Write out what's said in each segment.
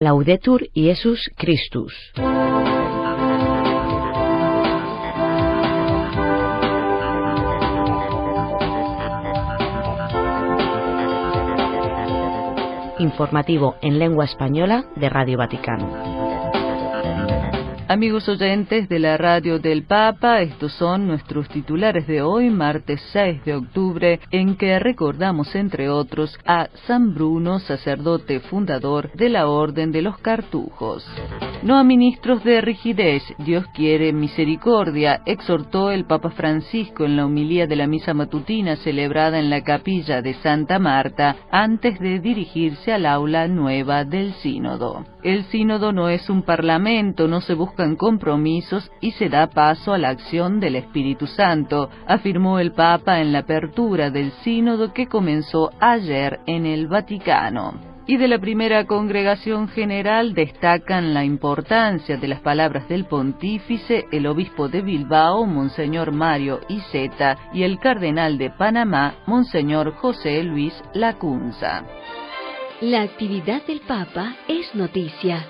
Laudetur Jesus Christus. Informativo en lengua española de Radio Vaticano. Amigos oyentes de la Radio del Papa, estos son nuestros titulares de hoy, martes 6 de octubre, en que recordamos, entre otros, a San Bruno, sacerdote fundador de la Orden de los Cartujos. No a ministros de rigidez, Dios quiere misericordia, exhortó el Papa Francisco en la homilía de la misa matutina celebrada en la capilla de Santa Marta, antes de dirigirse al aula nueva del Sínodo. El Sínodo no es un parlamento, no se buscan compromisos y se da paso a la acción del Espíritu Santo, afirmó el Papa en la apertura del Sínodo que comenzó ayer en el Vaticano. Y de la primera congregación general destacan la importancia de las palabras del pontífice, el obispo de Bilbao, Monseñor Mario Iceta, y el cardenal de Panamá, Monseñor José Luis Lacunza. La actividad del Papa es noticia.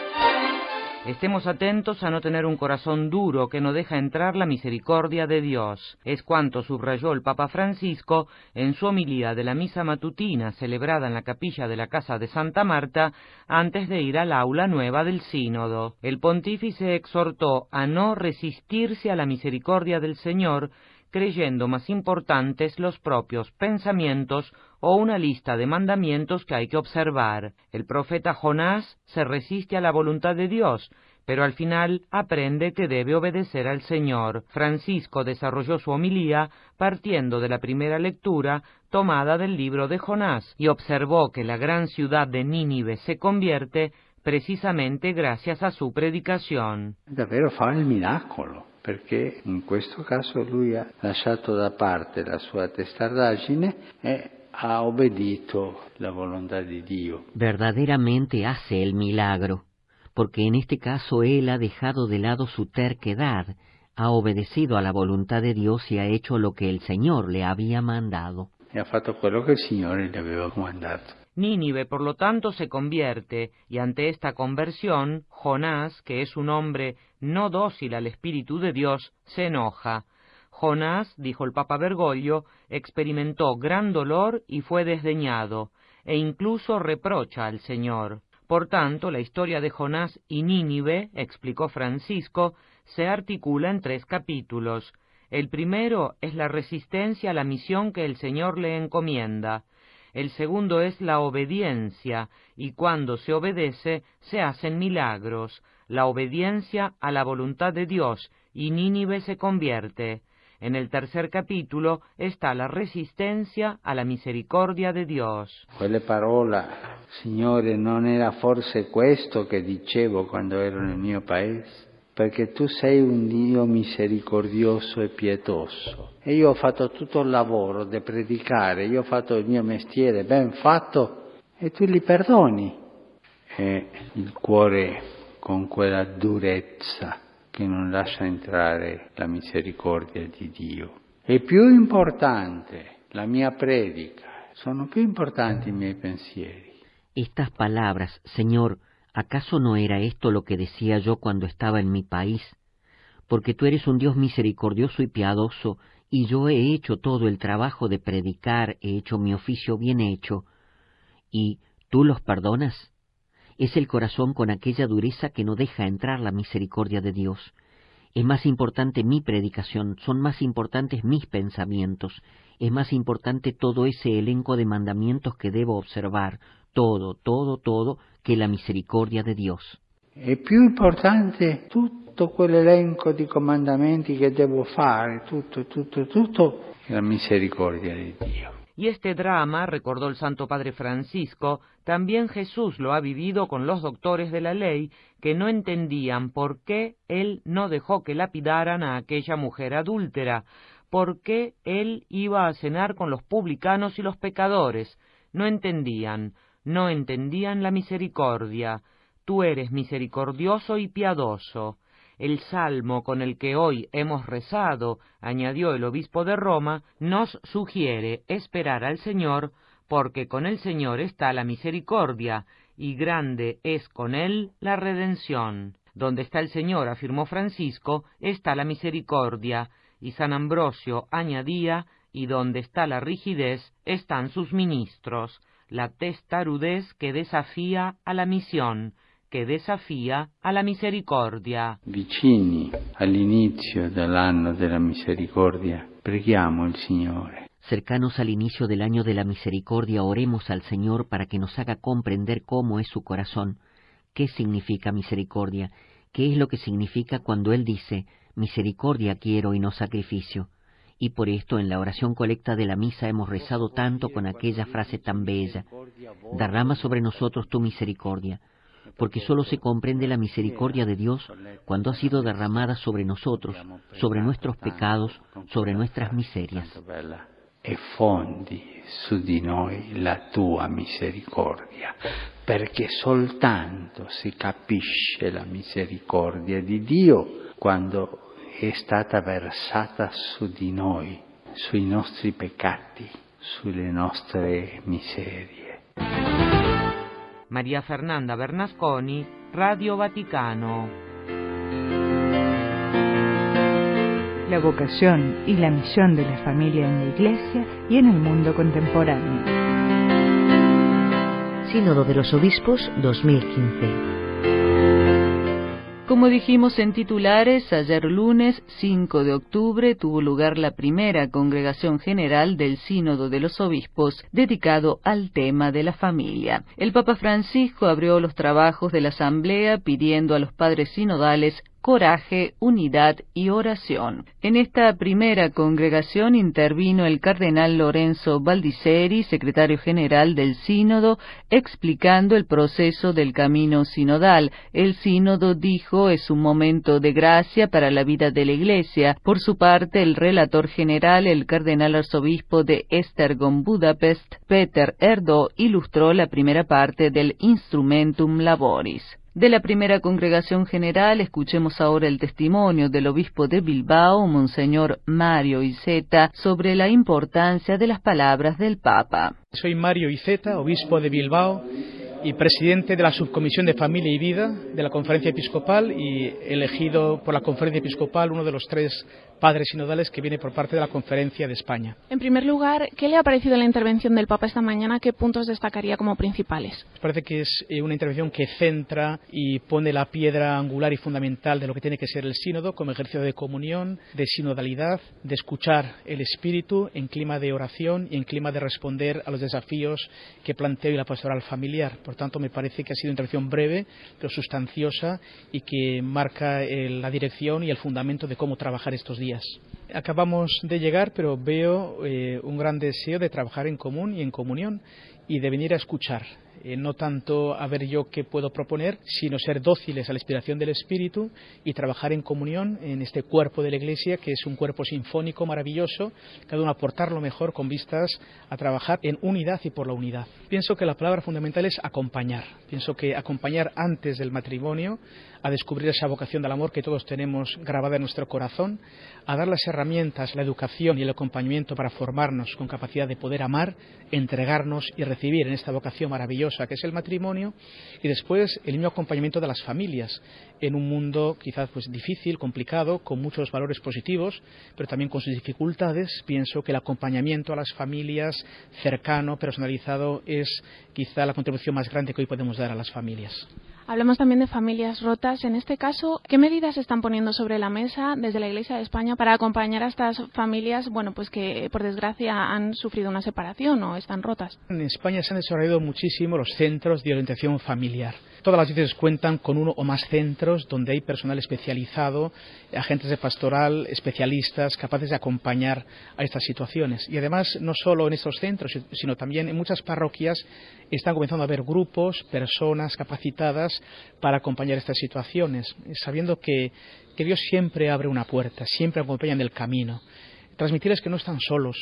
Estemos atentos a no tener un corazón duro que no deja entrar la misericordia de Dios. Es cuanto subrayó el Papa Francisco en su homilía de la misa matutina celebrada en la capilla de la Casa de Santa Marta antes de ir al aula nueva del Sínodo. El pontífice exhortó a no resistirse a la misericordia del Señor, creyendo más importantes los propios pensamientos o una lista de mandamientos que hay que observar. El profeta Jonás se resiste a la voluntad de Dios, pero al final aprende que debe obedecer al Señor. Francisco desarrolló su homilía partiendo de la primera lectura tomada del libro de Jonás y observó que la gran ciudad de Nínive se convierte precisamente gracias a su predicazione. Davvero fa il miracolo, perché in questo caso lui ha lasciato da parte la sua testardaggine e ha obbedito la volontà di Dio. Verdaderamente hace el milagro, porque en este caso él ha dejado de lado su terquedad, ha obedecido a la voluntad de Dios y ha hecho lo que el Señor le había mandado. E ha fatto quello che il Signore le aveva comandato. Nínive, por lo tanto, se convierte, y ante esta conversión, Jonás, que es un hombre no dócil al Espíritu de Dios, se enoja. Jonás, dijo el Papa Bergoglio, experimentó gran dolor y fue desdeñado, e incluso reprocha al Señor. Por tanto, la historia de Jonás y Nínive, explicó Francisco, se articula en 3 capítulos. El primero es la resistencia a la misión que el Señor le encomienda. El segundo es la obediencia, y cuando se obedece se hacen milagros, la obediencia a la voluntad de Dios, y Nínive se convierte. En el tercer capítulo está la resistencia a la misericordia de Dios. Quelle parole, Signore, non era forse questo che dicevo quando ero nel mio paese? Perché tu sei un Dio misericordioso e pietoso. E io ho fatto tutto il lavoro di predicare, io ho fatto il mio mestiere ben fatto e tu li perdoni. E il cuore con quella durezza che non lascia entrare la misericordia di Dio. È più importante la mia predica, sono più importanti i miei pensieri. Estas palabras, Señor, ¿acaso no era esto lo que decía yo cuando estaba en mi país? Porque tú eres un Dios misericordioso y piadoso, y yo he hecho todo el trabajo de predicar, he hecho mi oficio bien hecho, ¿y tú los perdonas? Es el corazón con aquella dureza que no deja entrar la misericordia de Dios. Es más importante mi predicación, son más importantes mis pensamientos, es más importante todo ese elenco de mandamientos que debo observar, todo, che la misericordia di Dios. È più importante tutto quell'elenco di comandamenti che devo fare, tutto, la misericordia di Dio. Y este drama, recordó el Santo Padre Francisco, también Jesús lo ha vivido con los doctores de la ley que no entendían por qué Él no dejó que lapidaran a aquella mujer adúltera, por qué Él iba a cenar con los publicanos y los pecadores. No entendían la misericordia. Tú eres misericordioso y piadoso. El salmo con el que hoy hemos rezado, añadió el obispo de Roma, nos sugiere esperar al Señor, porque con el Señor está la misericordia, y grande es con él la redención. Donde está el Señor, afirmó Francisco, está la misericordia, y San Ambrosio añadía, y donde está la rigidez, están sus ministros, la testarudez que desafía a la misión, che desafia alla misericordia. Vicini all'inizio dell'anno della misericordia, preghiamo il Signore. Cercanos al inicio del año de la misericordia, oremos al Señor para que nos haga comprender cómo es su corazón, qué significa misericordia, qué es lo que significa cuando Él dice, misericordia quiero y no sacrificio. Y por esto en la oración colecta de la misa hemos rezado tanto con aquella frase tan bella, derrama sobre nosotros tu misericordia, porque solo se comprende la misericordia de Dios cuando ha sido derramada sobre nosotros, sobre nuestros pecados, sobre nuestras miserias. E fondi su di noi la tua misericordia, perché soltanto si capisce la misericordia di Dio quando è stata versata su di noi, sui nostri peccati, sulle nostre miserie. María Fernanda Bernasconi, Radio Vaticano. La vocación y la misión de la familia en la Iglesia y en el mundo contemporáneo. Sínodo de los Obispos 2015. Como dijimos en titulares, ayer lunes 5 de octubre tuvo lugar la primera congregación general del Sínodo de los Obispos dedicado al tema de la familia. El Papa Francisco abrió los trabajos de la asamblea pidiendo a los padres sinodales coraje, unidad y oración. En esta primera congregación intervino el cardenal Lorenzo Baldisseri, secretario general del Sínodo, explicando el proceso del camino sinodal. El Sínodo, dijo, es un momento de gracia para la vida de la Iglesia. Por su parte, el relator general, el cardenal arzobispo de Esztergom, Budapest, Péter Erdő, ilustró la primera parte del Instrumentum Laboris. De la primera congregación general, escuchemos ahora el testimonio del obispo de Bilbao, Monseñor Mario Iceta, sobre la importancia de las palabras del Papa. Soy Mario Iceta, obispo de Bilbao y presidente de la Subcomisión de Familia y Vida de la Conferencia Episcopal y elegido por la Conferencia Episcopal uno de los 3 padres sinodales que viene por parte de la Conferencia de España. En primer lugar, ¿qué le ha parecido la intervención del Papa esta mañana? ¿Qué puntos destacaría como principales? Me parece que es una intervención que centra y pone la piedra angular y fundamental de lo que tiene que ser el sínodo como ejercicio de comunión, de sinodalidad, de escuchar el espíritu en clima de oración y en clima de responder a los desafíos que plantea hoy la pastoral familiar. Por tanto, me parece que ha sido una intervención breve, pero sustanciosa y que marca la dirección y el fundamento de cómo trabajar estos días. Acabamos de llegar, pero veo un gran deseo de trabajar en común y en comunión y de venir a escuchar. No tanto a ver yo qué puedo proponer, sino ser dóciles a la inspiración del Espíritu y trabajar en comunión en este cuerpo de la Iglesia, que es un cuerpo sinfónico maravilloso, cada uno aportar lo mejor con vistas a trabajar en unidad y por la unidad. Pienso que la palabra fundamental es acompañar. Pienso que acompañar antes del matrimonio, a descubrir esa vocación del amor que todos tenemos grabada en nuestro corazón, a dar las herramientas, la educación y el acompañamiento para formarnos con capacidad de poder amar, entregarnos y recibir en esta vocación maravillosa que es el matrimonio, y después el mismo acompañamiento de las familias en un mundo quizás difícil, complicado, con muchos valores positivos, pero también con sus dificultades. Pienso que el acompañamiento a las familias cercano, personalizado, es quizá la contribución más grande que hoy podemos dar a las familias. Hablamos también de familias rotas. En este caso, ¿qué medidas se están poniendo sobre la mesa desde la Iglesia de España para acompañar a estas familias, que por desgracia han sufrido una separación o están rotas? En España se han desarrollado muchísimo los centros de orientación familiar. Todas las diócesis cuentan con uno o más centros donde hay personal especializado, agentes de pastoral, especialistas, capaces de acompañar a estas situaciones. Y además, no solo en estos centros, sino también en muchas parroquias están comenzando a haber grupos, personas capacitadas para acompañar estas situaciones, sabiendo que Dios siempre abre una puerta, siempre acompaña en el camino. Transmitirles que no están solos,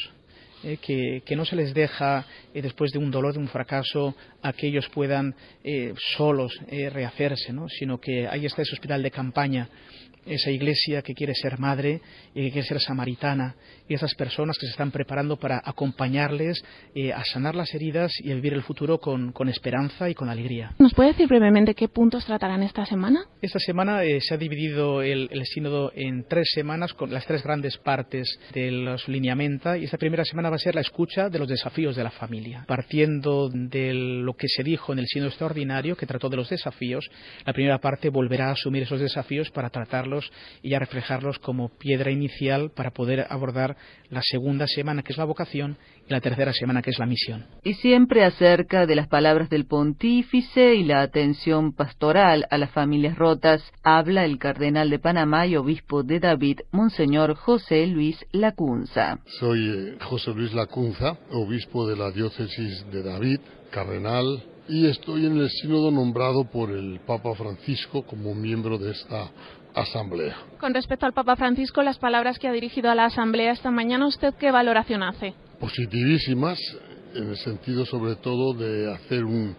que no se les deja después de un dolor, de un fracaso, a que ellos puedan solos rehacerse, ¿no? Sino que ahí está ese hospital de campaña esa iglesia que quiere ser madre y que quiere ser samaritana, y esas personas que se están preparando para acompañarles a sanar las heridas y a vivir el futuro con esperanza y con alegría. ¿Nos puede decir brevemente qué puntos tratarán esta semana? Esta semana se ha dividido el sínodo en 3 semanas con las 3 grandes partes de los lineamenta, y esta primera semana va a ser la escucha de los desafíos de la familia. Partiendo de lo que se dijo en el sínodo extraordinario, que trató de los desafíos, la primera parte volverá a asumir esos desafíos para tratarlos y a reflejarlos como piedra inicial para poder abordar la segunda semana, que es la vocación, y la tercera semana, que es la misión. Y siempre acerca de las palabras del pontífice y la atención pastoral a las familias rotas, habla el cardenal de Panamá y obispo de David, Monseñor José Luis Lacunza. Soy José Luis Lacunza, obispo de la diócesis de David, cardenal, y estoy en el sínodo nombrado por el Papa Francisco como miembro de esta asamblea. Con respecto al Papa Francisco, las palabras que ha dirigido a la asamblea esta mañana, ¿usted qué valoración hace? Positivísimas, en el sentido sobre todo de hacer un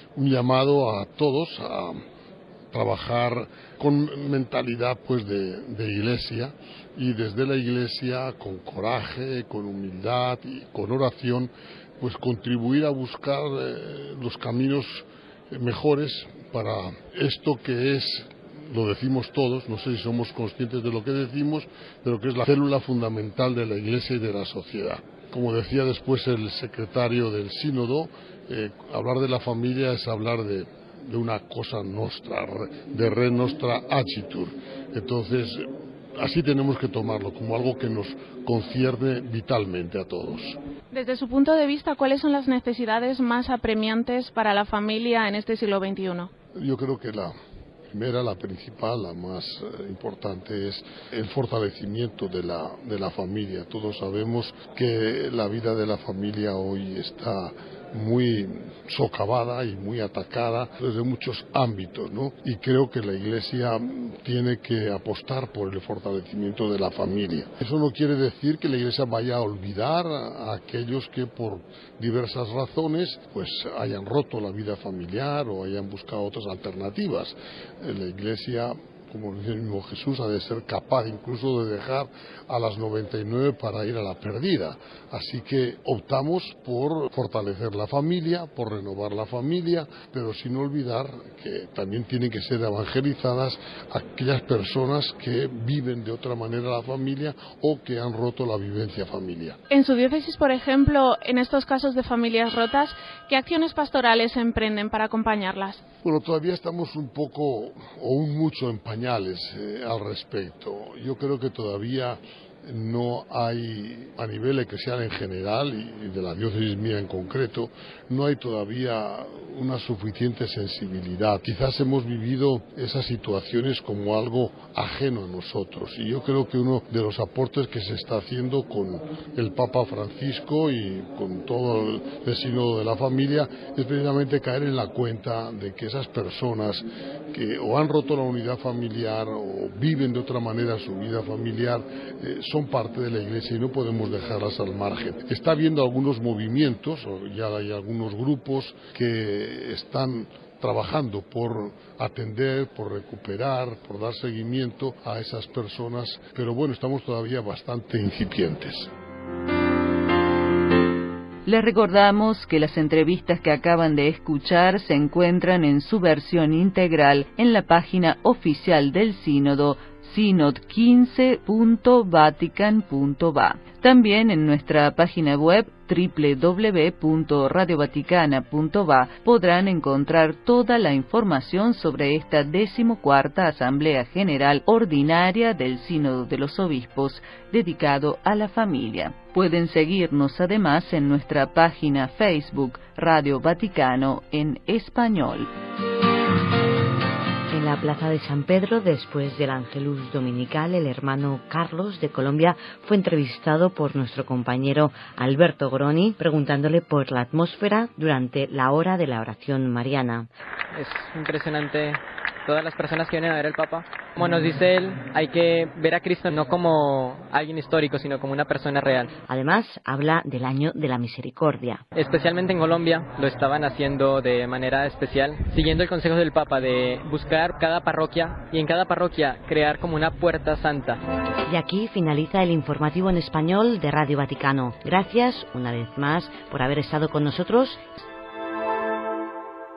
llamado a todos a trabajar con mentalidad pues de iglesia, y desde la iglesia con coraje, con humildad y con oración pues contribuir a buscar los caminos mejores para esto que es, lo decimos todos, no sé si somos conscientes de lo que decimos, pero que es la célula fundamental de la iglesia y de la sociedad. Como decía después el secretario del sínodo, hablar de la familia es hablar de una cosa nostra, de re nostra agitur. Entonces, así tenemos que tomarlo, como algo que nos concierne vitalmente a todos. Desde su punto de vista, ¿cuáles son las necesidades más apremiantes para la familia en este siglo XXI? Yo creo que la primera, la principal, la más importante es el fortalecimiento de la familia. Todos sabemos que la vida de la familia hoy está muy socavada y muy atacada desde muchos ámbitos, ¿no? Y creo que la Iglesia tiene que apostar por el fortalecimiento de la familia. Eso no quiere decir que la Iglesia vaya a olvidar a aquellos que por diversas razones pues hayan roto la vida familiar o hayan buscado otras alternativas. La Iglesia, como dice el mismo Jesús, ha de ser capaz incluso de dejar a las 99 para ir a la perdida. Así que optamos por fortalecer la familia, por renovar la familia, pero sin olvidar que también tienen que ser evangelizadas aquellas personas que viven de otra manera la familia o que han roto la vivencia familiar. En su diócesis, por ejemplo, en estos casos de familias rotas, ¿qué acciones pastorales se emprenden para acompañarlas? Bueno, todavía estamos un poco o un mucho en pañales al respecto. Yo creo que todavía no hay, a nivel eclesial en general y de la diócesis mía en concreto, no hay todavía una suficiente sensibilidad. Quizás hemos vivido esas situaciones como algo ajeno a nosotros, y yo creo que uno de los aportes que se está haciendo con el Papa Francisco y con todo el sínodo de la familia es precisamente caer en la cuenta de que esas personas que o han roto la unidad familiar o viven de otra manera su vida familiar son parte de la Iglesia y no podemos dejarlas al margen. Está habiendo algunos movimientos, o ya hay algunos grupos que están trabajando por atender, por recuperar, por dar seguimiento a esas personas, pero bueno, estamos todavía bastante incipientes. Les recordamos que las entrevistas que acaban de escuchar se encuentran en su versión integral en la página oficial del Sínodo, synod15.vatican.va. También en nuestra página web www.radiovaticana.va podrán encontrar toda la información sobre esta 14ª Asamblea General Ordinaria del Sínodo de los Obispos dedicado a la familia. Pueden seguirnos además en nuestra página Facebook Radio Vaticano en español. En la plaza de San Pedro, después del Angelus Dominical, el hermano Carlos de Colombia fue entrevistado por nuestro compañero Alberto Groni, preguntándole por la atmósfera durante la hora de la oración mariana. Es impresionante todas las personas que vienen a ver al Papa. Como nos dice él, hay que ver a Cristo no como alguien histórico, sino como una persona real. Además, habla del año de la misericordia. Especialmente en Colombia lo estaban haciendo de manera especial, siguiendo el consejo del Papa de buscar cada parroquia y en cada parroquia crear como una puerta santa. Y aquí finaliza el informativo en español de Radio Vaticano. Gracias una vez más por haber estado con nosotros.